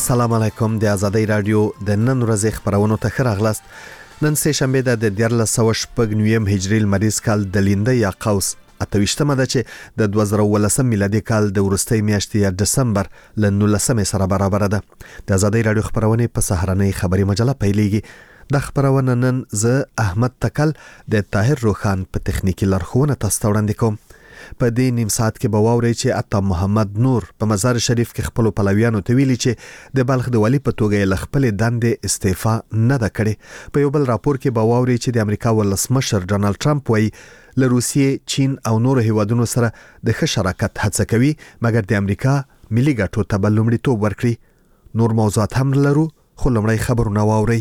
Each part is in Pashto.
السلام علیکم د آزادۍ رادیو د نن ورځې خبرونو ته ښه راغلاست. نن سه شنبه د 1409 هجري لمریز کال د لینده یا قوس 28مه ده چې د 2019 میلادي کال د ورستۍ میاشتې یا دسمبر ل 19 سره برابر ده. د آزادۍ رادیو خبرونه په سهارنۍ خبري مجله پیلېږي. د خبرونه نن زه احمد تکل د طاهر روخان په تخنیکی لارښوونه تاسو وړاندې کوم. په دې نیم ساعت کې به واورئ چې عطا محمد نور په مزار شریف کې خپل پلویانو ته ویلي چې د بلخ د والی په توګه یې خپل دندې استعفا نه ده کړې. په یو بل راپور کې به واورئ چې د امریکا ولسمشر ډانلډ ټرمپ وایي له روسیې، چین او نورو هیوادونو سره د ښه شراکت هڅه کوي، مګر د امریکا ملي ګټو ته به لومړیتوب ورکړي. نور موضوعات هم لرو، خو لومړی خبرونه واورئ.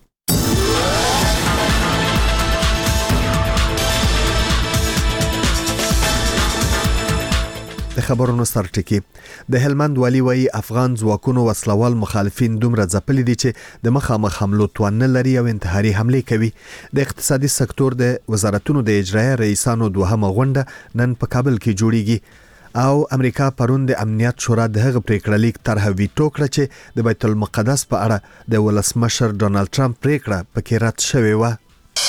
د خبرونو سرټکی. د هلمند والی وایي افغان ځواکونو وسلوال مخالفین دومره ځپلي دي چې د مخامخ حملو توان نه لري او انتحاري حمله کوي. د اقتصادي سکتور د وزارتونو د اجرایه رئیسانو دوهمه غونډه نن په کابل کې جوړیږي او امریکا پرون د امنیت شورا د هغه پریکړه لیک طرح ویټو کړ چې د بیت المقدس په اړه د ولسمشر ډانلډ ټرمپ پریکړه پکې رد شوې و.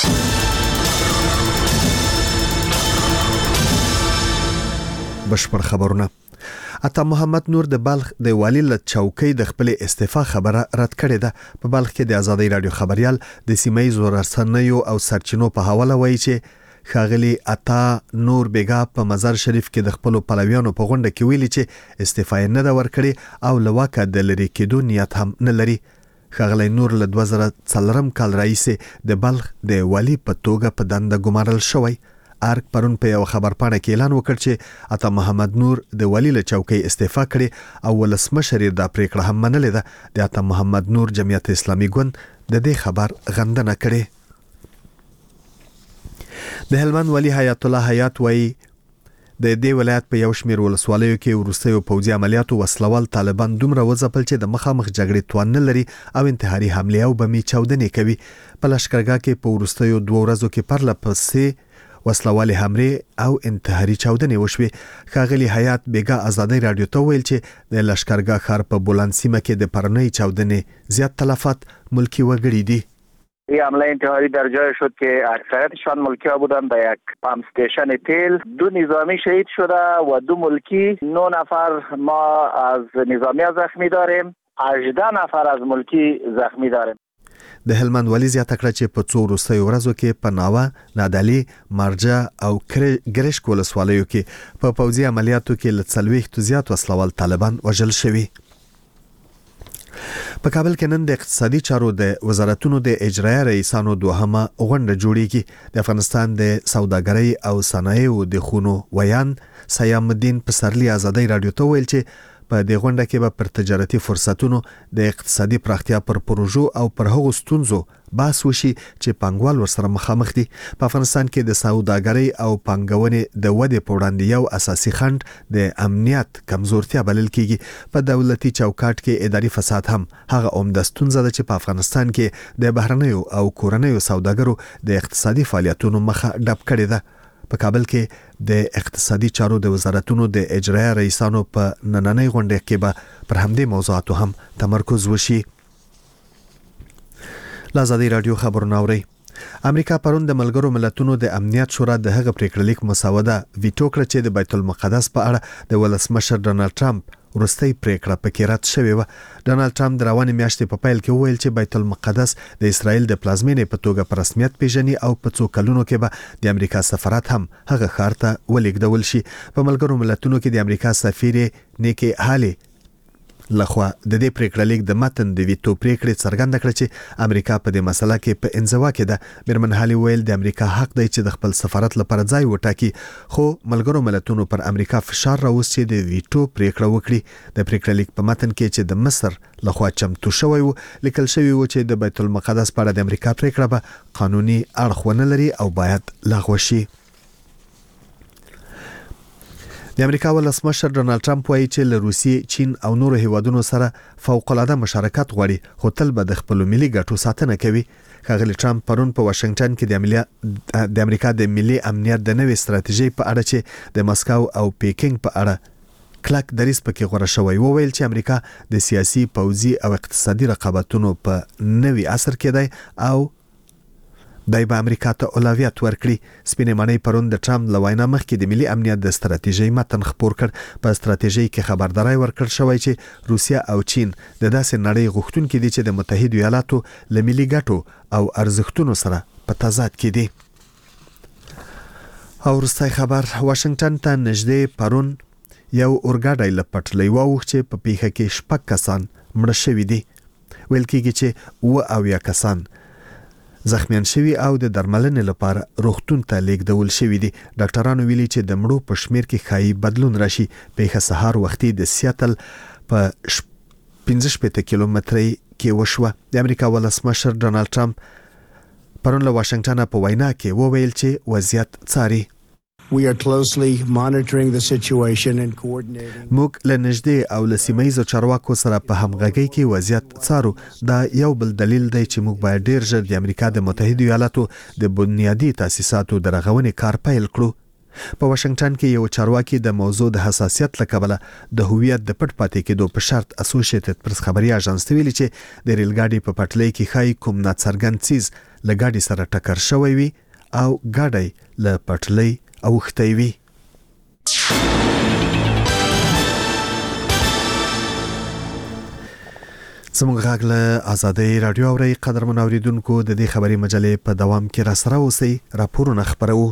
بشپړ خبرونه. عطا محمد نور د بلخ د والی له چوکۍ د خپل استعفا خبره رد کړې ده. په بلخ کې د آزادۍ رادیو خبريال د سیمې رسنیو او سرچینو په حواله وایي چې ښاغلي عطا نور بیگا په مزار شریف کې د خپل پلویانو په غونډه کې ویلي چې استعفا نه ده ورکړې او لواکه د لری کېدو نیت هم نه لري. ښاغلي نور له 2004 کال راهیسې د بلخ د والی په توګه په دنده ګمارل شوی. ارک پرون په یو خبر پاڼه کې اعلان وکړ چې عطا محمد نور د والی له چوکۍ استعفا کړي او ولسمشر دا پریکړه هم منلې ده. د عطا محمد نور جمعیت اسلامي ګوند د دې خبر غندنه کړې. د هلمند والی حیات الله حیات وایي د دې ولایت په یو شمېر ولسوالیو کې وروستیو پوځي عملیاتو وسلوال طالبان دومره وځپل چې د مخامخ جګړې توان نه لري او انتحاري حمله او بمي چاودنې کوي. په لشکرګاه کې په وروستیو 2 ورځو کې پرله پسې وسلوالي حمله او انتحاري چاودنې وشوې. ښاغلي حیات بیگا آزادۍ رادیو ته ویل چې د لشکرګاه ښار په بولان سیمه کې د پرنۍ چاودنې زیات تلفات ملکی وګړي دي. این حمله انتحاری در جای شد که اکثریتشان ملکی ها بودند. در یک پمپ استیشن تیل 2 نظامی شهید شده و 2 ملکی. 9 نفر ما از نظامی زخمی داریم، 18 نفر از ملکی زخمی داریم. د هلمند والی زیاته کړه چې په 2 وروستیو ورځو کې په ناوه، نادعلي، مرجع او ګرشک ولسوالیو کې په پوځي عملیاتو کې له 40 زیات وسلوال طالبان وژل شوي. په کابل کې نن د اقتصادي چارو د وزارتونو د اجرایه رئیسانو دوهمه غونډه جوړیږي. د افغانستان د سوداګرۍ او صنایعو د خونو ویان سیام الدین پسرلی آزادۍ رادیو ته ویل چې په دې غونډه کې به پر تجارتي فرصتونو، د اقتصادي پراختیا پر پروژو او پر هغو ستونزو بحث وشي چې پانګوال ورسره مخامخ دي. په افغانستان کې د سوداګرۍ او پانګونې د ودې په وړاندې یو اساسي خنډ د امنیت کمزورتیا بلل کیږي. په دولتي چوکاټ کې اداري فساد هم هغه عمده ستونزه ده چې په افغانستان کې د بهرنیو او کورنیو سوداګرو د اقتصادي فعالیتونو مخه ډب کړې ده. په کابل کې د اقتصادي چارو د وزارتونو د اجرایه رئیسانو په نننۍ غونډه کې به پر همدې موضوعاتو هم تمرکز وشي. آزادۍ رادیو خبرونه اورئ. امریکا پرون د ملګرو ملتونو د امنیت شورا د هغه پریکړه لیک مسوده ویټو کړ چې د بیت المقدس په اړه د ولسمشر ډانلډ ټرمپ ورستۍ پریکړه پکې رد شوې و. ډانلډ ټرمپ د روانې میاشتې په پیل کې وویل چې بیت المقدس د اسرائیل د پلازمینې په توګه په رسمیت پیژني او په څو کلونو کې به د امریکا سفارت هم هغه ښار ته ولېږدول شي. په ملګرو ملتونو کې د امریکا سفیر نیکی هالي لخوا د دې پریکړه لیک د متن د ویټو پریکړې څرګنده کړه چې امریکا په دې مسله کې په انزوا کې ده. میرمن هالي ویل د امریکا حق دی چې د خپل سفارت لپاره ځای وټاکي، خو ملګرو ملتونو پر امریکا فشار راوست چې د ویټو پریکړه وکړي. د پریکړه لیک په متن کې چې د مصر لخوا چمتو شوی و لیکل شوی و چې د بیت المقدس په اړه د امریکا پریکړه به قانوني اړخ ونه لري او باید لغوه شي. د امریکا ولسمشر ډانلډ ټرمپ وایي چې له روسیې، چین او نورو هیوادونو سره فوق العاده مشارکت غواړي، خو تل به د خپل ملي ګټو ساتنه کوي. ښاغلي ټرمپ پرون په واشنگټن کې د امریکا د ملي امنیت د نوې ستراتیژۍ په اړه چې د مسکو او پیکینګ په اړه کلک دریس پکې غوړه شوی وویل چې امریکا د سیاسي، پوځي او اقتصادي رقابتونو په نوي عصر کې دی او دای به امریکا ته اولویت ورکړي. سپینې ماڼۍ پرون د ټرمپ له وینا مخکې د ملي امنیت د ستراتیژۍ متن خپور کړ. په ستراتیژۍ کې خبرداري ورکړل شوی چې روسیا او چین د داسې نړۍ غوښتونکي دي چې د متحده ایالاتو له ملي ګټو او ارزښتونو سره په تضاد کې دي. او وروستی خبر، واشنگټن ته نږدې پرون یو اورګاډی له پټلۍ واوښت چې په پیښه کې 6 کسان مړه شوي دي. ویل کېږي چې 7 کسان زخمیان شوي او د درملنې لپاره روغتون ته لیږدول شوي دي. ډاکټرانو ویلي چې د مړو په شمیر کې ښایي بدلون راشي. پیښه سهار وختي د سیاتل په 15 کیلومترۍ کې وشوه. د امریکا ولسمشر ډونالد ټرمپ پرون له واشنگټن په وینا کې وویل چې وضعیت څاري. We are closely monitoring the situation and coordinating. موږ له نږدې او له سیمه‌یزو چارواکو سره په همغږۍ کې وضعیت څارو. دا یو بل دلیل دی چې موږ باید ډیر ژر د امریکا د متحده ایالاتو د بنیادي تاسیساتو د رغونې کار پیل کړو. په واشنگټن کې یو چارواکي د موضوع د حساسیت لکبله د هویت د پټ پاتې کېدو په شرط اسوسییټډ پریس خبري اژانس ته ویلي چې د ریل ګاډي په پټلۍ کې خای کوم ناڅرګند چیز لګاډي سره ټکر شوی وي او ګاډي له پټلۍ اوښتی وي. زموږ غږ له آزادۍ رادیو اوري. قدرمن اوریدونکو، د دې خبري مجلې په دوام کې را سره اوسئ. راپورونه خبرو.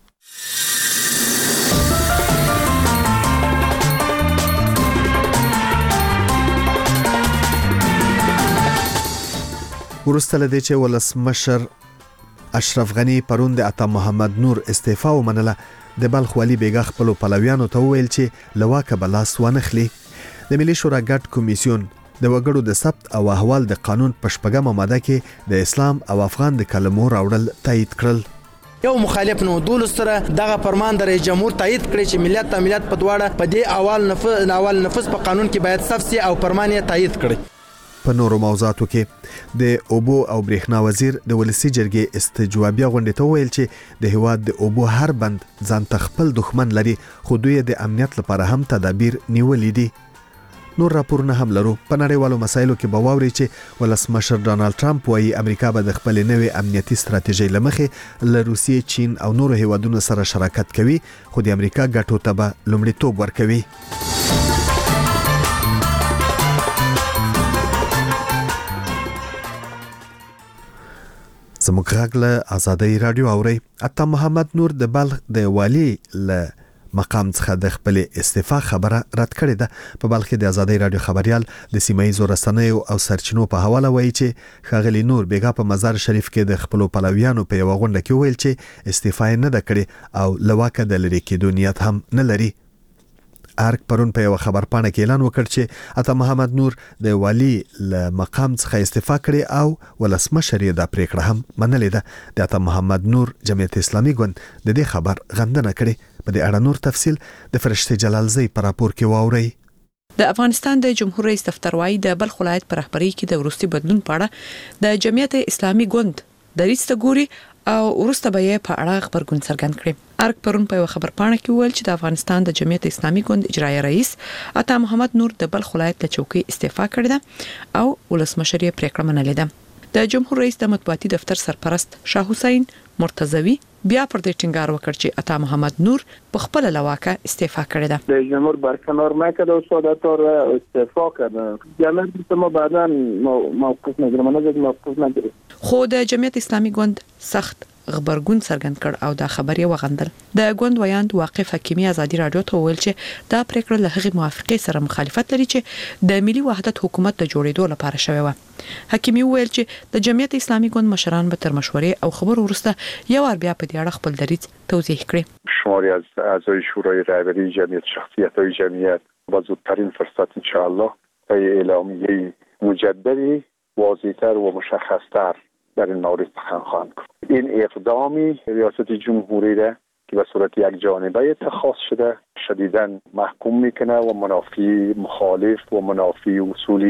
ورسته لدې چې ولسمشر اشرف غنی پرون د عطا محمد نور استعفا ومنله. د بلخ والی بیګا خپل پلویانو ته ویل چې لواکه بلاس ونخلي. د ملي شورا ګډ کمیسیون د وګړو د ثبت او احوال د قانون په 8مه ماده کې د اسلام او افغان د کلمو راوړل تایید کړل. یو مخالف نو دول سره دغه فرمان د رئیس جمهور تایید کړی چې ملت ته ملت په دواړه په دې اول نفس په قانون کې باید صف سي او فرمان یې تایید کړي. په نورو موضوعاتو کې د اوبو او برېښنا وزیر د ولسی جرګې استجوابیه غونډې ته ویل چې د هواد د اوبو هر بند ځان تخپل دښمن لري، خو دوی د امنیت لپاره هم تدابیر نیولې دي. نور راپورونه هم لرو. په نړیوالو مسایلو کې به واوري چې ولسمشر ډونالد ټرمپ وايي امریکا به د خپل نوې امنیتي ستراتیژۍ لمخې له روسیې، چین او نورو هیوادونو سره شراکت کوي، خو د امریکا ګټو ته به لومړیتوب ورکوي. زموږ غږ له آزادۍ رادیو اوري. عطا محمد نور د بلخ د والی له مقام څخه د خپل استعفا خبره رد کړې ده. په بلخ کې د آزادۍ رادیو خبريال د سیمایي رسنیو او سرچینو په حواله وایي چې خاغلی نور بیګا په مزار شریف کې د خپل پلویانو په یو غونډه کې ویل چې استعفا نه ده کړې او لواکه د لری کېدو نیت هم نه لري. ارک پرون په یو خبر پاڼه کې اعلان وکړ چې عطا محمد نور د والی له مقام څخه استعفا کړي او ولسمشر یې د پریکړه هم منلې ده. د عطا محمد نور جمعیت اسلامي ګوند د دې خبر غندنه کړې. په دې اړه نور تفصیل د فرشته جلالزی پر راپور کې واوري. د افغانستان د جمهور رئیس دفتر وايي د بلخ ولایت پر رهبری کې د ورستي بدلون په اړه د جمعیت اسلامي ګوند د ریسته ګوري او ورسته به یې په اړه خبرګون څرګند کړي. ارک پرون په خبر پاڼه کې ویل چې د افغانستان د جمعیت اسلامي ګوند اجرایی رئیس عطا محمد نور د بلخ ولایت له چوکۍ استعفا کړې ده او ولسمشر یې پریکړه منلې ده. د جمهور رئیس د مطبوعاتي دفتر سرپرست شاه حسین مرتضوی بیا پر دې ټینګار وکړ چې عطا محمد نور په خپل لواکه استعفا کړې ده. رئیس جمهور برکنار نکرد و سعادت‌طور استعفا کرد. جمعیت ما بعداً موقف نگرفت. خو د جمعیت اسلامي ګوند سخت خبرګون څرګند کړ او دا خبرې وغندل. د ګوند ویاند واقف حکیمي ازادي رادیو ته ویل چې دا پریکړه له هغې موافقې سره مخالفت لري چې د ملي وحدت حکومت د جوړېدو لپاره شوی و. حکیمي ویل چې د جمعیت اسلامي ګوند مشران به تر مشورې او خبرو وروسته یو بیا په دې اړه خپل دریځ توضیح کړي. شماری از اعضای شورای رهبری جمعیت، شخصیت‌های جمعیت با زودترین فرصت انشاءالله پای اعلامیه مجددی واضح‌تر و مشخص‌تر در این مورد سخن خواهند گفت. این اقدامی ریاست جمهوری را که به صورت یک جانبه اتخاذ شده شدیداً محکوم میکنه و منافی مخالف و منافی اصول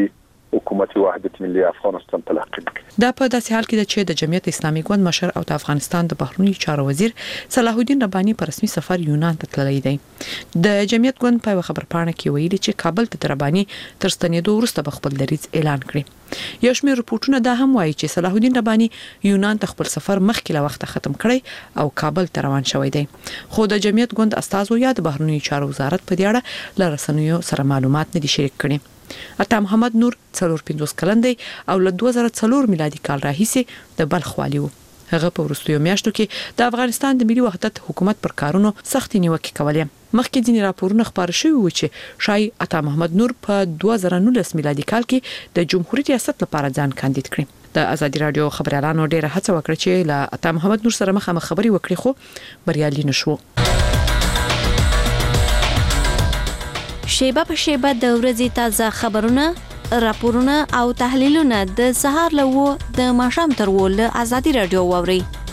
حکومت وحدت ملي افغانستان تلقي کړي. دا په داسې حال کې چې د جمعیت اسلامي ګوند مشر او د افغانستان د بهرنی چارو وزیر صلاح الدین رباني په رسمي سفر یونان ته تللی دی. د جمعیت ګوند په خبرپاڼه کې ویلي چې کابل ته رباني تر ستنېدو وروسته به خپل دریځ اعلان کړي. یو شمېر رپورټونه دا هم وایي چې صلاح الدین رباني یونان ته خپل سفر مخکې له وخته ختم کړی او کابل ته روان شوی دی. خو د جمعیت ګوند استازو یا د بهرنی چارو وزارت په دې اړه له رسنیو سره معلومات نه دي شریک کړي. عطا محمد نور 45 کلن دی او له 2004 میلادي کال راهیسې د بلخ والی وو. هغه په وروستیو میاشتو کې د افغانستان د ملي وحدت حکومت پر کارونو سختې نیوکې کولې. مخکې ځینې راپورونه خبر شوي وو چې شای عطا محمد نور په 2019 میلادي کال کې د جمهوریت ریاست لپاره ځان کاندید کړی. د ازادي رادیو خبريالانو ډیره هڅه وکړه چې له عطا محمد نور سره مخامخ خبري وکړي خو بریالي نشو. شیبه په شیبه د ورځې تازه خبرونه، راپورونه او تحلیلونه د سهار له د ماښام تر له ازادي رادیو واوري.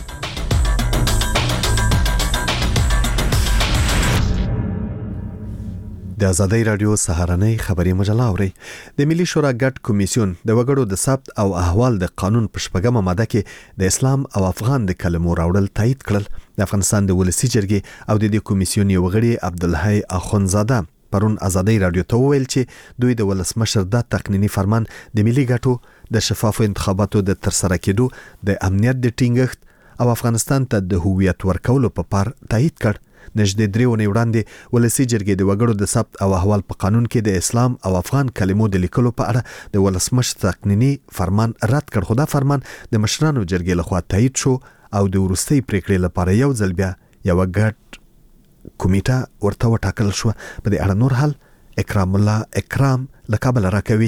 د ازادي رادیو سهارنۍ خبري مجله اوري. د ملي شورا ګډ کمیسیون د وګړو د ثبت او احوال د قانون په شپږمه ماده کې د اسلام او افغان د کلمو راوړل تایید کړل. د افغانستان د ولسی جرګې او د دې کمیسیون یو غړي عبدالحی اخونزاده پرون ازادي رادیو ته وویل چې دوی د ولسمشر د تقنینی فرمان د ملي ګټو د شفافو انتخاباتو د ترسره کېدو د امنیت د ټینګښت او افغانستان ته د هویت ورکولو په پار تایید کړ. نږدې 3 ونې وړاندې ولسی جرګې د وګړو د ثبت او احوال په قانون کې د اسلام او افغان کلمو د لیکلو په اړه د ولسمشر تقنینی فرمان رد کړ. خو دا فرمان د مشرانو جرګې لخوا تایید شو او د وروستي پریکړې لپاره یو ځل بیا یو ګډ کمیټه ورته وټاکل شو. په دې اړه نور حل اکرام الله اکرام له کابل راکوي.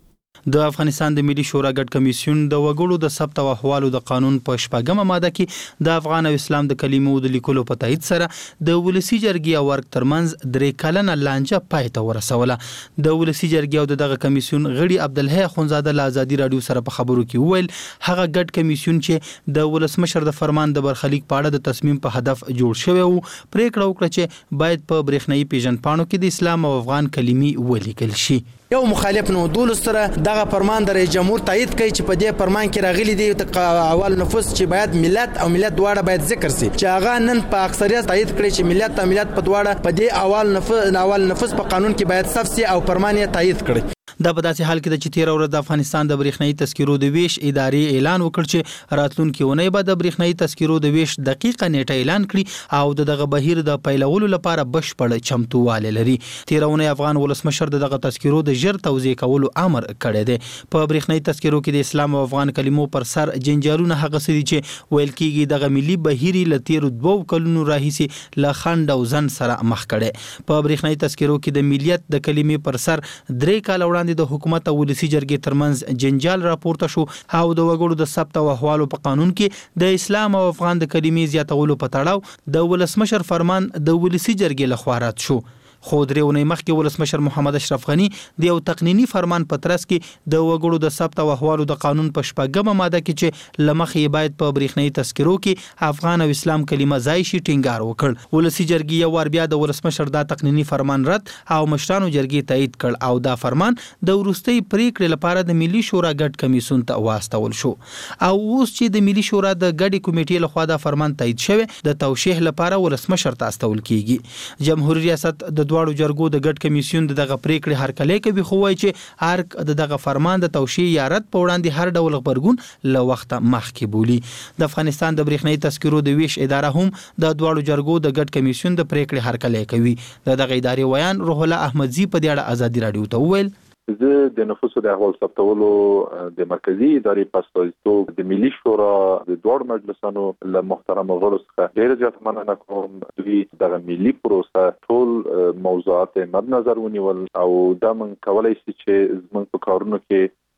د افغانستان د ملي شورا ګډ کمیسیون د وګړو د ثبت او احوالو د قانون په شپږمه ماده کې د افغان او اسلام د کلمو د لیکلو په تایید سره د ولسی جرګې او ورک ترمنځ 3 کلنه لانجه پای ته ورسوله. د ولسی جرګې او دغه کمیسیون غړي عبدالحی اخونزاده له ازادي رادیو سره په خبرو کې وویل هغه ګډ کمیسیون چې د ولسمشر د فرمان د برخلیک په اړه د تصمیم په هدف جوړ شوی وو پریکړه وکړه چې باید په برېښنايي پیژنپاڼو کې د اسلام او افغان کلمې ولیکل شي. یو مخالف نو دولس سره دغه فرمان د رئیس جمهور تایید کوي چې په دې فرمان کې راغلي دی اول نفوس چې باید ملت او ملت دواړه باید ذکر شي چې هغه نن په اکثریت تایید کړي چې ملت او ملت په دواړه په دې اول نفوس په قانون کې باید صف شي او فرمان یې تایید کړي. دا په داسې حال کې د 13 ورځې د افغانستان د برېښنايي تذکرو د ویش ادارې اعلان وکړ چې راتلونکي اونۍ به د برېښنايي تذکرو د ویش دقیقه نیټه اعلان کړي او دغه بهیر د پیلولو لپاره بشپړ چمتووالی لري. 13 اونۍ افغان ولسمشر دغه تذکرو د ژر توزیع کولو امر کړی دی. په برېښنايي تذکرو کې د اسلام او افغان کلمو پر سر جنجالونه هغه څه دي چې ویل کېږي دغه ملي بهیر له 2 کلونو راهیسې له خند او ځن سره مخ کړي. په برېښنايي تذکرو کې د ملیت د کلمې پر سر 3 کال وړاندې د حکومت او ولسی جرګې ترمنځ جنجال راپورته شو او د وګړو د ثبت او احوالو په قانون کې د اسلام او افغان د کلمې زیاتولو په تړاو د ولسمشر فرمان د ولسی جرګې لخوا رد شو. خو درې ونې مخکې ولسمشر محمد اشرف غنی د یو تقنینی فرمان په ترڅ کې د وګړو د ثبت او احوالو د قانون په شپږمه ماده کې چې لمخې باید په برېښنايي تذکرو کې افغان او اسلام کلمه ځای شي ټینګار وکړ. ولسی جرګې یو ور بیا د ولسمشر دا تقنینی فرمان رد او مشرانو جرګې تایید کړ او دا فرمان د وروستي پریکړې لپاره د ملي شورا ګډ کمیسیون ته واستول شو. او اوس چې د ملي شورا د ګډي کمیټې لخوا دا فرمان تایید شوی د توشیح لپاره ولسمشر ته استول کیږي. جمهوریت ریاست د دواړو جرګو د ګډ کمیسیون دغه پریکړې هرکلی کوي خو وایي چې ارک دغه فرمان د توشیح یا رد په وړاندې هر ډول غبرګون له وخته مخکې بولي. د افغانستان د برېښنايي تذکرو د ویش اداره هم د دواړو جرګو د ګډ کمیسیون د پریکړې هرکلی کوي. دغه ادارې ویان روح الله احمدزي په دې اړه ازادي رادیو ته وویل زه د نفوسو د احوال ثبتولو د مرکزی ادارې په استازیتوب د ملي شورا د دوړ مجلسونو له محترم غړو څخه ډېر زیات مننه کوم. دوی دغه ملي پروسه ټول موضوعات مد نظر ونیول او دا من کولای شي چې زموږ په کارونو کې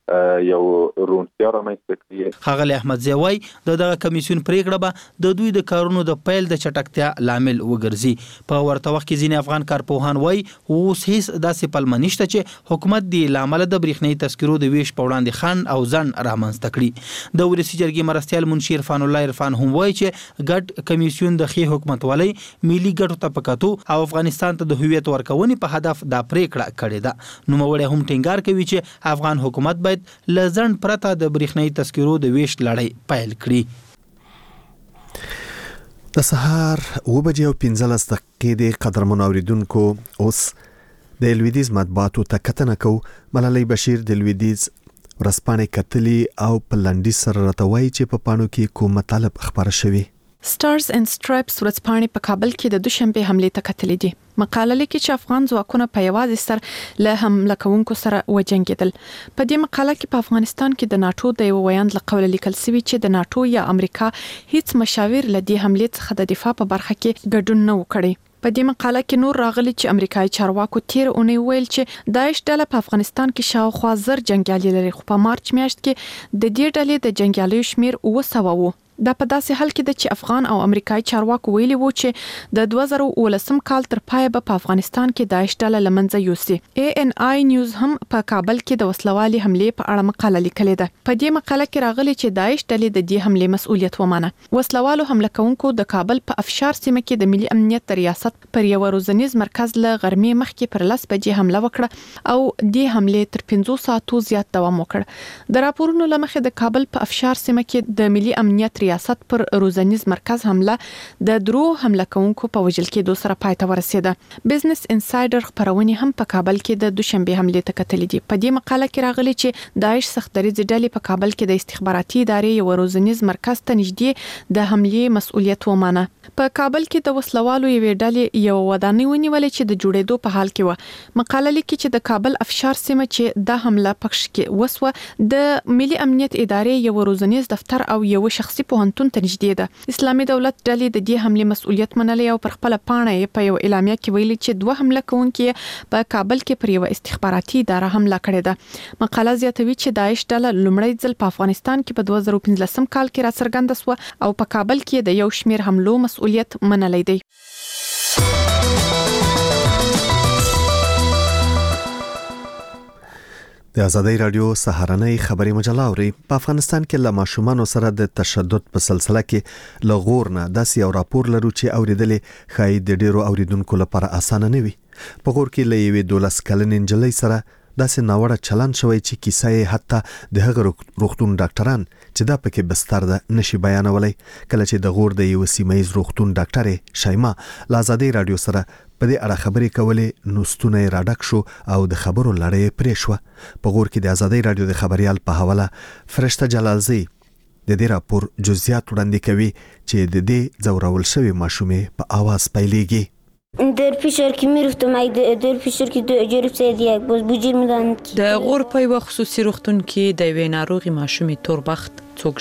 یو رونتیا رامنځته کړي. ښاغلی احمد زیوای دغه کمیسیون پریکړه به د دوی د کارونو د پیل د چټکتیا لامل وګرځي. په ورته وخت کې ځینې افغان کارپوهان وایي اوس هیڅ داسې پلمه نشته چې حکومت د لامل د برېښنايي تذکرو د ویش په وړاندې خنډ او ځنډ رامنځته کړي. د ولسي جرګې مرستیال منشي عرفان الله عرفان هم وایي چې ګډ کمیسیون د ښې حکومتولۍ ملي ګټو ته په کتو او افغانستان ته د هویت ورکونې په هدف دا پریکړه کړې ده. نوموړی هم ټینګار کوي چې افغان حکومت باید له ځنډ پرته د برېښنايي تذکرو د ویش لړۍ پیل کړي. د سهار 9:15 د قدرمن اوریدونکو اوس د لویدیز مطبوعاتو ته کتنه کو. ملالۍ بشیر د لویدیز ورځپاڼې کتلي او په لنډیز سره راته وایي چې په پاڼو کې کوم مطالب خبره شوي. سټارز اینڈ سټرایپس ورځپاڼې په کابل کې د دوشنبه حمله ته کتلې دي. مقاله لیکي چې افغان ځواکونه په یوازې سر له حمله کوونکو سره وجنګیدل. په دې مقاله کې په افغانستان کې د ناتو د یو ویاند له قوله لیکل شوی چې د ناتو یا امریکا هیڅ مشاور له دې حمله څخه د دفاع په برخه کې ګډون نه وکړي. په دې مقاله کې نور راغلي چې امریکایي چارواکو تیر اونۍ ویل چې داعش ډله په افغانستان کې شاوخوا 1000 جنگیالي لري، خو په مارچ میاشت کې د دې ډلې د جنگیالیو شمیر 900 وو. دا په داسې حال کې ده چې افغان او امریکایي چارواکو ویلي وو چې د 2019 کال تر پایه به په افغانستان کې داعش ډله له منځه یوسي. ANI نیوز هم په کابل کې د وسلوالي حمله په اړه مقاله لیکلې ده. په دې مقاله کې راغلي چې داعش ډلې د دې حمله مسؤلیت ومانه. وسلوالو حمله کوونکو د کابل په افشار سیمه کې د ملي امنیت ریاست پر یو روزنیز مرکز له غرمې مخکې پر 10 بجې حمله وکړه او دې حمله تر 15 ساعتو زیات دوام وکړ. د راپورونو لمخې د کابل په افشار سیمه کې د ملي امنیت ریاست پر روزنیز مرکز حمله د درو حمله کوونکو په وجل کې دوه سره پای ته ورسېده. بزنس انسایډر خبرونه هم په کابل کې د دوشنبه حمله ته کتلې دي. په دې مقاله کې راغلي چې داعش سختدریځ ډلې په کابل کې د استخباراتي ادارې یو روزنیز مرکز ته نږدې د حمله مسؤلیت ومانه. په کابل کې د وسلوالو یوې ډلې یو ودانۍ ونیولې چې د جوړېدو په حال کې و. مقاله لیکي چې د کابل افشار سیمه چې د حمله پکښ کې وسوه د ملي امنیت ادارې یو روزنیز دفتر او یو شخصي پوهنتون ته نږدې ده. اسلامي دولت ډلې د دې حمله مسؤلیت منلې او پر خپل پاڼه په یو اعلامیه کې ویلي چې دوه حمله کوونکي په کابل کې پر یو استخباراتي اداره حمله کړې ده. مقاله زیاتوي چې داعش ډله لومړی ځل په افغانستان کې په 2015 کال کې راڅرګنده شوه او په کابل کې د یو شمیر حملو مسؤلیت منلی دی. د ازادۍ رادیو سهارنۍ خبري مجله اوري. په افغانستان کې له ماشومانو سره د تشدد په سلسله کې لغور نه داسې یو راپور لرو چې اوریدلې خای د ډیرو اوریدونکو لپاره اسانه نه وي. په غور کې له یوې 12 کلنې نجلۍ سره داسې ناوړه چلند شوی چې کیسه یې حتی د هغه روغتون ډاکټران چې دا پکې بستر ده نشي بیانولای. کله چې د غور د یو سیمایي روغتون ډاکټر شایما له ازادۍ رادیو سره په دې اړه خبرې کولې نو ستونه یې راډک شو او د خبرو لړۍ پرې شوه. په غور کې د ازادۍ رادیو د خبريال په حواله فرشته جلالزی د دې راپور جزئیات وړاندې کوي چې د دې ځورول شوی ماشومې په आवाज پیلېږي. در فشار که میرفتم در فشار که جرب سید یک باز بوجیر میدن. د غور په یو خصوصي روغتون کې د یوې ناروغي ماشومې توربخت څوک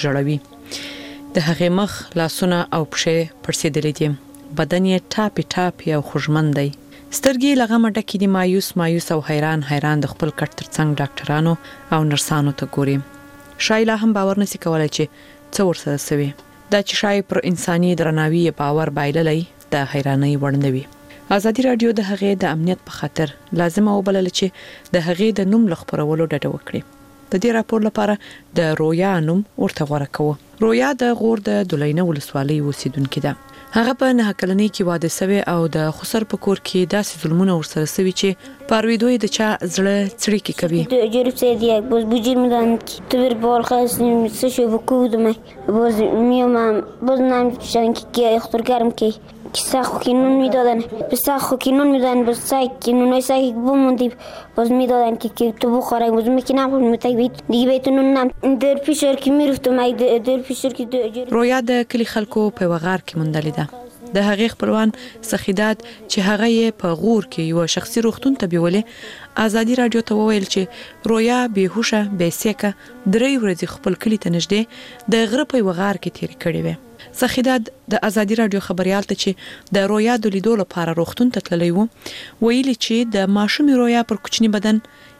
جوړوي. د هغې مخ، لاسونه او پښې پړسېدلې دي. بدن یې ټاپي او خوږمن دی. سترګې لغمه ډکې دي. مایوس او حیران د خپل کټ ترڅنګ ډاکټرانو او نرسانو ته ګوري. شایلا هم باور نشي کولای چې څه ورسره سوي. دا چې شای پر انساني درناوي باور بایللې د حیرانۍ وړ نه وي. ازادي رادیو د هغې د امنیت په خاطر لازمه وبلل چې د هغې د نوم لخبرولو ډډه وکړي. د دې راپور لپاره د رویا نوم ورته غوړه کوه. رویا د غور د دولینه ولسوالۍ اوسیدونکې ده. هغه په 9 کلنۍ کې واده شوی او د خسر په کور کې داسې ظلمونه ورسره شوی چې پارویدوی د چا زړه څړیکې کوي. جرب سید یک باز بوجیر میدن که تو بر بال خواستیم سشو بکودم باز میامم باز نمیشن که اخترگرم که سخو که نون میدادن به سخو که نون میدادن باز سای که نونای سای بموندی باز میدادن که تو بخوره باز میکنم متقبید دیگه بیتون نون نم در پیشار که میرفتم در پیشار که رویا د کلی خلکو په وغار کې مندلې ده. د هغې خپلوان سخیدات چې هغه یې په غور کې یو شخصي روغتون ته بیولې ازادي رادیو ته وویل چې رویا بیهوشه بیسیکه 3 ورځې خپل کلی ته نږدې د غره په وغار کې تیر کړې وې. سخیدات د ازادي رادیو خبريال ته چې د رویا د لیدو لپاره روغتون ته تللی وو ویلي چې د ماشومې رویا پر کوچنی بدن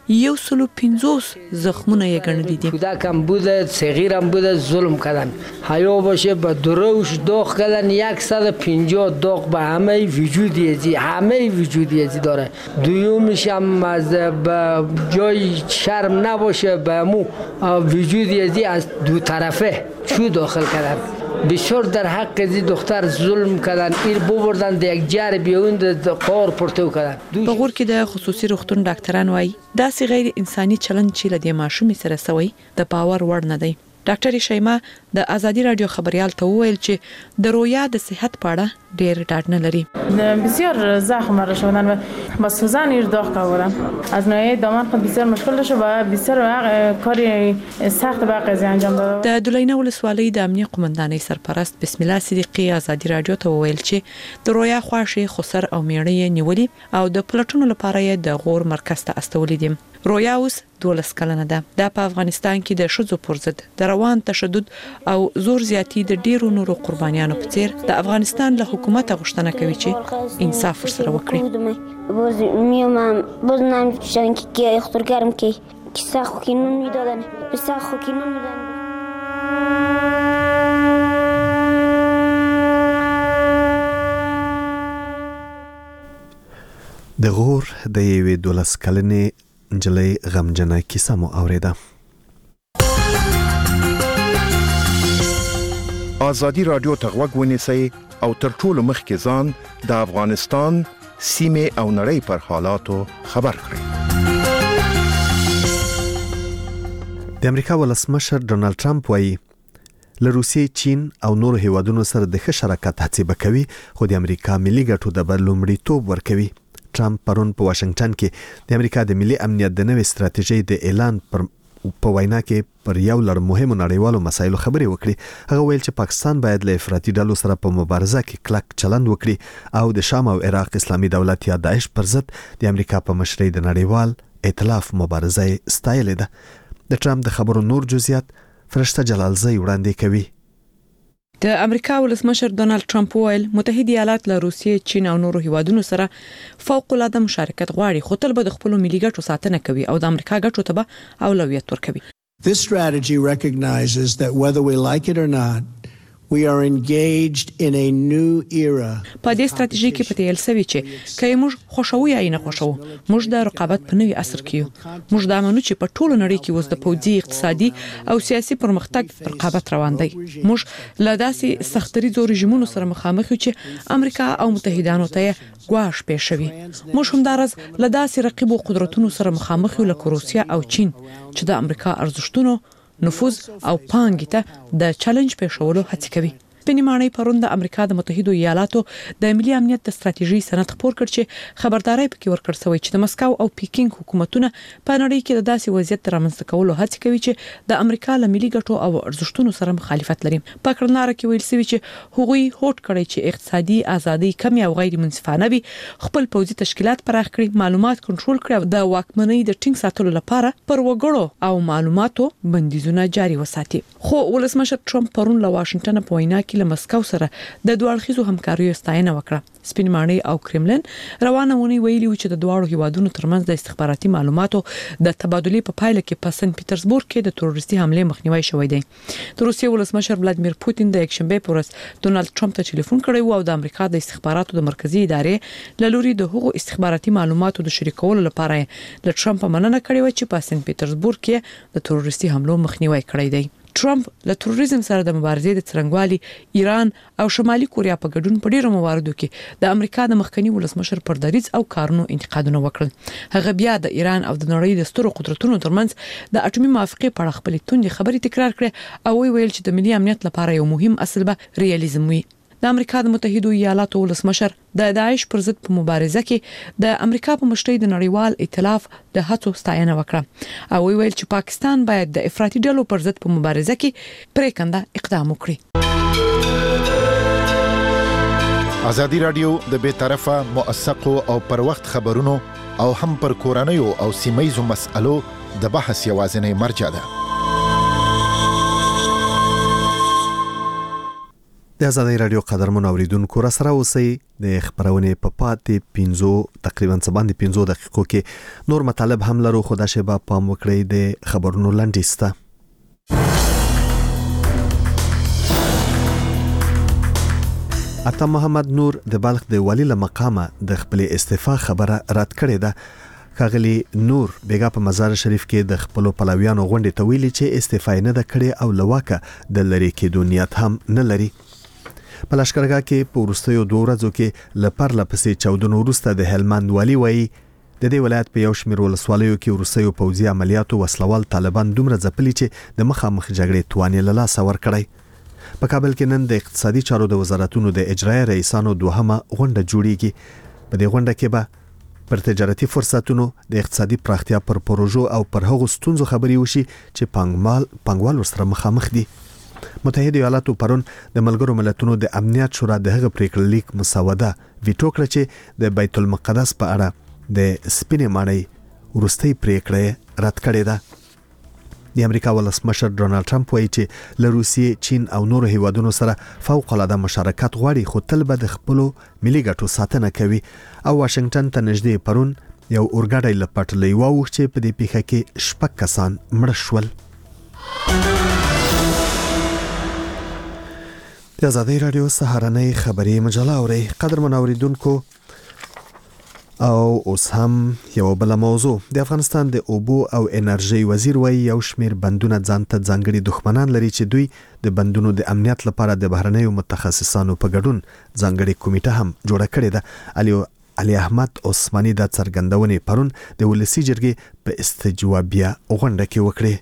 150 زخمونه یې ګڼلي دي. کودکم بوده، صغیرم بوده، ظلم کردن. حیا باشه به دروش داغ کردن. 150 داغ به همه وجود یزی، همه وجود یزی داره. دویومش هم از جای شرم نباشه به مو وجود یزی از دو طرفه چو داخل کردن. بسیار در حق زی دختر ظلم کردن. ایر ببردن د یک جر بیاون د قار پورته کردن. په غور کې د خصوصي روغتون ډاکټران وایي داسې غیر انساني چلند چې له دې ماشومې سره سوی د باور وړ نه دی. ډاکټر شیما د ازادي رادیو خبريال ته وویل چې د رویا د صحت په اړه ډېر ډاډ نه لري. بسیار زخم را شدن و با سوزن ایر داغ کردم. از ناحیه دامن خود بسیار مشکل شد و بسیار کاری سخت به قضیه انجام داد. د دولینه ولسوالۍ د امنیه قومندانۍ سرپرست بسم الله صدیقی ازادي رادیو ته وویل چې د رویا خواښې خسر او میړې نیولې او د پلټونو لپاره د غور مرکز ته استولې دي. رویا اوس 12 کلنه ده. د په افغانستان کې د ښځو پر ضد د روان تشدد او زور زیاتی د ډیرو نورو قربانیانو په څیر د افغانستان له حکومت غوښتنه کوي چې انصاف ورسره وکړي. باز میومم باز نمی‌شن که اخترگرم که سخو کینون میدادن به سخو کینون میدادن. د غور د یوې 12 کلنې نجلۍ غمجنه کیسه مو اوریده. آزادی رادیو ته غوږ ونیسئ او تر ټولو مخکې ځان د افغانستان سیمې او نړۍ پر حالاتو خبر کړئ. د امریکا ولسمشر ډونالد ټرمپ وایي له روسیې، چین او نورو هیوادونو سره د ښه شراکت هڅې وکوي، خو د امریکا ملي ګټو د لومړیتوب ورکوي. ټرمپ پرون په واشنگټن کې د امریکا د ملي امنیت د نوې ستراتیژۍ د اعلان په وینا کې پر یو لړ مهمو نړیوالو مسایلو خبرې وکړي. هغه ویل چې پاکستان باید له افراطي ډلو سره په مبارزه کې کلک چلند وکړي او د شام او عراق اسلامي دولت یا داعش پر ضد د امریکا په مشرۍ د نړیوال ائتلاف مبارزه ستایلې ده. د ټرمپ د خبرو نور جزئیات فرشته جلالزی وړاندې کوي. د امریکا ولسمشر ډونالد ټرمپ ویل متحده ایالات له روسیې، چین او نورو هیوادونو سره فوق العاده مشارکت غواړي، خو تل به د خپل ملي ګټو ساتنه کوي او د امریکا ګټو ته به اولویت ورکوي. This strategy recognizes that whether we like it or not, we are engaged in a new era. په دې ستراتیژي کې پته یل سوي چې کله موږ خوشو یا نه خوشو، موږ د رقابت په نوي عصر کې یو. موږ د امنو چې په ټولو نړۍ کې اوس د پوځي، اقتصادي او سیاسي پرمختګ رقابت روان دی. موږ له داسې سختري زور رژیمونو سره مخامخ یو چې امریکا او متحدانو ته ګواښ پېښوي. موږ همدارس له داسې رقیب قدرتونو سره مخامخ یو لکه روسیا او چین چې د امریکا ارزښتونو، نفوذ او پانګې ته د چیلنج پېښولو هڅه کوي. سپینمانۍ پرون د امریکا د متحده ایالاتو د ملي امنیت د ستراتیژۍ سند خپور کړ چې خبرداري پکې ورکړ شوی چې د مسکو او پیکینګ حکومتونه په نړۍ کې د داسې وضعیت رامنځته کولو هڅه کوي چې د امریکا له ملي ګټو او ارزښتونو سره مخالفت لري. په کړنلاره کې ویل شوی چې هغوی هوډ کړی چې اقتصادي ازادي کم او غیر منصفانه وي، خپل پوځي تشکیلات پراخ کړي، معلومات کنټرول کړي او د واکمنۍ د ټینګ ساتلو لپاره پر وګړو او معلوماتو بندیزونه جاري وساتي. خو ولسمشر ټرمپ پرون له واشنگټن په وینا کې له مسکو سره د دوه اړخیزو همکاریو ستاینه وکړه. سپینمانۍ او کرملین روانه ونی ویلي چې د دوه هیوادونو ترمنځ د استخباراتي معلوماتو د تبادلې په پایله کې په سن پیټرزبورګ کې د تروریستي حمله مخنیوي شوې ده. د روسیې ولسمشر ولادیمیر پوتین د یکشنبه په ورځ ډونالد ټرمپ ته ټلیفون کړی او د امریکا د استخباراتو د مرکزی ادارې له لوري د هغو استخباراتي معلوماتو د شریکولو لپاره له ټرمپ مننه کړې و چې په سن پیټرزبورګ کې د تروریستي حملو مخنیوي کړی دی. ټرمپ له تروریزم سره د مبارزې د څرنګوالي، ایران او شمالي کوریا په ګډون په ډیرو مواردو کې د امریکا د مخکنی ولسمشر پر دریځ او کارونو انتقادونه وکړل. هغه بیا د ایران او د نړۍ د سترو قدرتونو ترمنځ د اټومي موافقې په اړه خپل توندې خبرې تکرار کړې او ویل چې د ملي امنیت لپاره یو مهم اصل به ریالیزم وي. د امریکا د متحده ایالاتو ولسمشر د داعش پر ضد په مبارزه کې د امریکا په مشرۍ د نړیوال ائتلاف د هڅو ستاینه وکړه او ویل چې پاکستان باید د افراطي ډلو پر ضد په مبارزه کې پریکنده اقدام وکړي. ازادي رادیو د بې طرفه، موثقو او پر وخت خبرونو او هم پر کورنیو او سیمایي مسألو د بحث یوازینی مرجع ده. د آزادۍ رادیو قدرمن اوریدونکو را سره اوسئ د خبرونې په پاتې تقریبا 15 دقیقو کې نور مطالب هم لرو، خو دا شی به پام وکړئ د خبرونو لنډیسته. عطا محمد نور د بلخ د والی له مقامه د خپل استعفا خبره رد کړې ده. کاغلی نور بیګا په مزار شریف کې د خپل پلویانو غونډې ته ویلي چې استعفا نه د کړې او لواکه د لری کې دنیات هم نه لري. په لشکرګاه کې په ورستیو 2 ورځو کې لپاره لپسې 14 ورسته د هلمند والی وایي د دې ولایت په یو شمېر ولسوالیو کې ورستیو پوځي عملیاتو وسلوال طالبان دومره ځپلي چې د مخامخ جګړې توانې له لاسه ورکړی. په کابل کې نن د اقتصادي چارو د وزارتونو د اجرایي رئیسانو دوهمه غونډه جوړیږي. په دې غونډه کې به پر تجارتي فرصتونو د اقتصادي پراختیا پر پروژو او پر هغو ستونزو خبري وشي چې پنګوال ورسره مخامخ دي. متحده ایالاتو پرون د ملګرو ملتونو د امنیت شورا د هغه پریکړه لیک مسوده ویټو کړ چې د بیت المقدس په اړه د سپینې ماڼۍ ورستۍ پریکړه رد کړې ده. د امریکا ولسمشر ډونالد ټرمپ وایي چې له روسیې، چین او نورو هیوادونو سره فوق العاده مشارکت غواړي، خو تل به د خپل ملي ګټو ساتنه کوي. او واشنگټن ته نږدې پرون یو اورګاډی له پټلۍ واوښت چې په دې پیښه کې 6 کسان مړه شول. د آزادۍ رادیو سهارنۍ خبري مجله اوري. قدرمن اوریدونکو، او اوس هم یو بل موضوع. د افغانستان د اوبو او انرژي وزیر وایي یو شمیر بندونه ځان ته ځانګړي دښمنان لري چې دوی د بندونو د امنیت لپاره د بهرنیو متخصصانو په ګډون ځانګړي کمیټه هم جوړه کړې ده. علي احمد عثماني د څرګندونې پرون د ولسی جرګې په استجوابیه غونډه کې وکړه.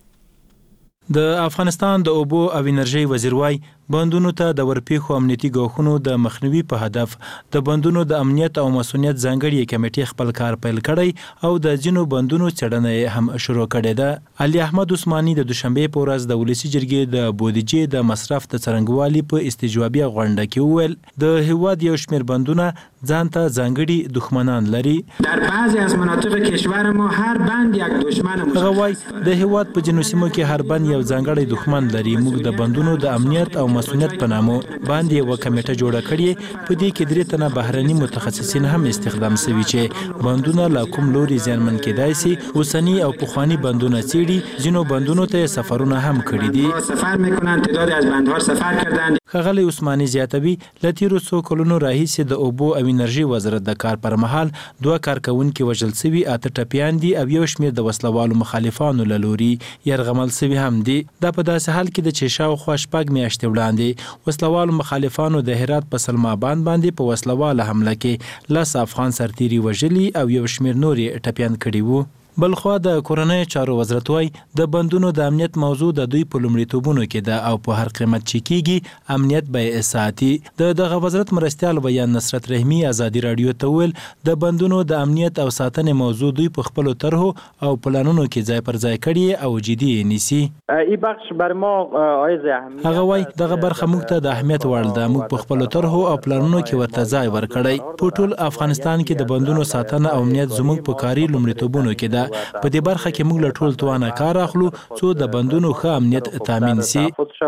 د افغانستان د اوبو او انرژي وزیر وایي بندونو ته د ورپیښو امنیتي ګواښونو د مخنیوي په هدف د بندونو د امنیت او مسؤلیت ځانګړي کمیټې خپل کار پیل کړی او د ځینو بندونو څېړنه هم شروع کړې ده. علي احمد عثماني د دوشنبه په ورځ د ولسی جرګې د بودیجې د مصرف د څرنګوالي په استجوابیه غونډه کې وویل د هیواد یو شمیر بندونه ځان ته ځانګړي دښمنان لري. در بعضی از مناطق کشور ما هر بند یک دشمن مشخص. د هیواد په جنوب سیمو کې هر بند یو ځانګړی دښمن لري. موږ د بندونو د امنیت او مسؤلیت په نامو باندې یو کمیټه جوړه کړې. په دې کې 3 تنه بهرني متخصصین هم استخدام شوي چې بندونه لا کوم لوري زیانمن کېدای شي. اوسنی او پخوانی بندونه څېړي. ځینو بندونو ته سفرونه هم کړي دي. سفر میکنن، تعداد از بندها سفر کردند. خغلی عثماني زیاتوي ل تیرو څو کلونو راهیسې د اوبو او انرژي وزارت د کار پر مهال 2 کارکونکو وژل شوي، 8 ټپیان دي او یو شمېر د وسلوالو مخالفانو له لوري يرغمل شوي هم دي. دا په داسې حال کې د چې شاوخوا 6 میاشتې وړاندې وسلوالو مخالفانو د هرات په سلمابان باندې په وسلواله حمله کې 10 افغان سرتیري وژلي او یو شمېر نوري ټپیان کړي وو. بلخوا د کورنۍ چارو وزارت وایي د بندونو د امنیت موضوع د دوی په لومړیتوبونو کې ده او په هر قیمت چې کېږي امنیت به ساتي. دغه وزارت مرستیال بیان نصرت رحیمی آزادي رادیو ته ویل د بندونو د امنیت او ساتنې موضوع دوی په خپل طرحو او پلانونو کې ځای پر ځای کړي او جدي نیسي. ای بخش بر ما عایز اهمیت. هغه وایي دغه برخه موږ ته د اهمیت وړ ده. موږ په خپل طرحو او پلانونو کې ورته ځای ورکړی. په ټول افغانستان کې د بندونو ساتنه او امنیت زموږ په کاري لومړیتوبونو کې ده. په دې برخه کې موږ له ټول توانه کار اخلو څو د بندونو ښه امنیت تامین شي.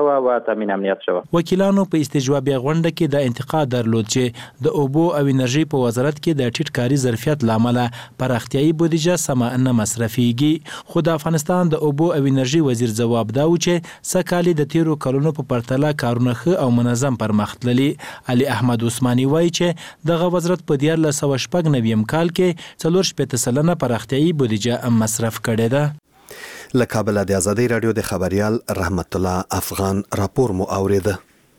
وکیلانو په استجوابیه غونډه کې د انتقاد درلود چې د اوبو او انرژي په وزارت کې د ټیټ کاري ظرفیت لامل پراختیايي بودیجه سم نه مصرفيږي. خو د افغانستان د اوبو او انرژي وزیر ځواب دا و چې سکهالی د تیرو کلونو په پرتله کارونه ښه او منظم پرمخ تللي. علي احمد عثماني وایي چې دغه وزارت په 1999 کال کې 4.8% پراختیايي بودیجه مصرف کړې ده. له کابل د آزادۍ رادیو د خبريال رحمت الله افغان راپور مو اوریده.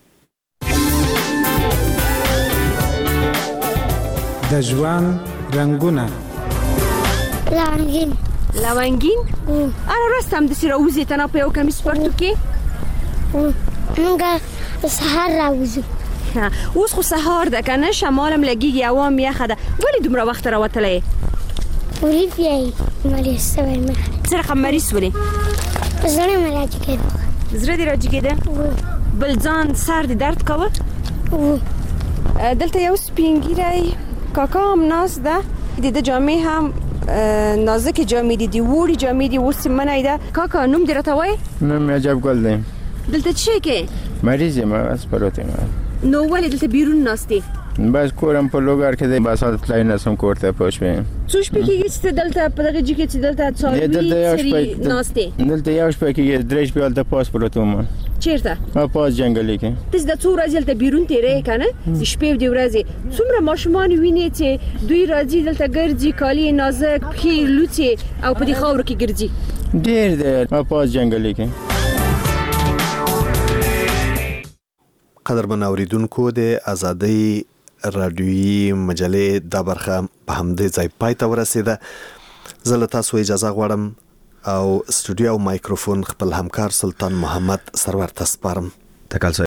د ژوند رنگونه لونګین اره راستم د سره وزې ته نه په یو کمی سپورتو کې موږ سهار راوځو. اوس خو سهار ده کنه، شمالم لګیږي، هوا یخه ده. ولې دومره وخت راوتلی؟ اولیویای مریض شوی مې. څنګه مریض ولې؟ زړه مې راجګېده. زړه دې راجګېده؟ بل ځان سر دې درد کوه؟ دلته یو سپین ږیری کاکا هم ناست ده. د جامې هم نازک جامې دي، د وړي جامې دي. اوس منای ده. کاکا نوم دې راته وایي؟ نوم مې عجب ګل دی. دلته څه کې؟ مریض یم، اس پروت یم. نو ولې دلته بیرون ناستې؟ بس کورم په لوګر کې د باسات تلای نسم کوړته پوښې څو شپې کېږي چې دلته په دغه ځای کې چې دلته څاروي سری ناستې؟ دلته یو شپه کې درې شپې هلته پاس پروتوم. چیرته؟ پاس جنګلي کې. تاسو د څو ورځې دلته بیرون تیرې کنه؟ شپې او ورځې څومره ماشومان ویني چې دوی راځي دلته ګرځي کالي نازک پخې لوڅي او په دې خاور کې ګرځي؟ ډېر دی پاس جنګلي کې. قدرمن اوریدونکو د ازادۍ رادیویي مجلې دا برخه په همدې ځای پای ته ورسېده. زه له تاسو اجازه غواړم او سټوډیو او مایکروفون خپل همکار سلطان محمد سرور ته سپارم.